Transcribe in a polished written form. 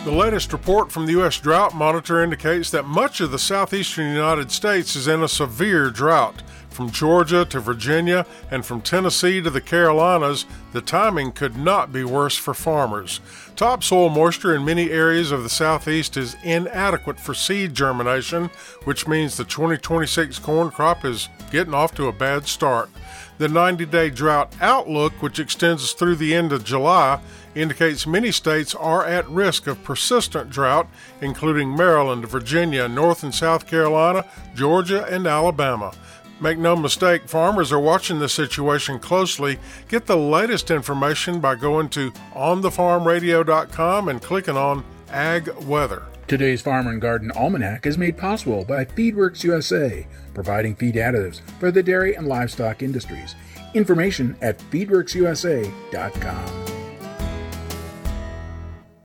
The latest report from the U.S. Drought Monitor indicates that much of the southeastern United States is in a severe drought. From Georgia to Virginia and from Tennessee to the Carolinas, the timing could not be worse for farmers. Topsoil moisture in many areas of the southeast is inadequate for seed germination, which means the 2026 corn crop is getting off to a bad start. The 90-day drought outlook, which extends through the end of July, indicates many states are at risk of persistent drought, including Maryland, Virginia, North and South Carolina, Georgia, and Alabama. Make no mistake, farmers are watching the situation closely. Get the latest information by going to onthefarmradio.com and clicking on Ag Weather. Today's Farm and Garden Almanac is made possible by Feedworks USA, providing feed additives for the dairy and livestock industries. Information at feedworksusa.com.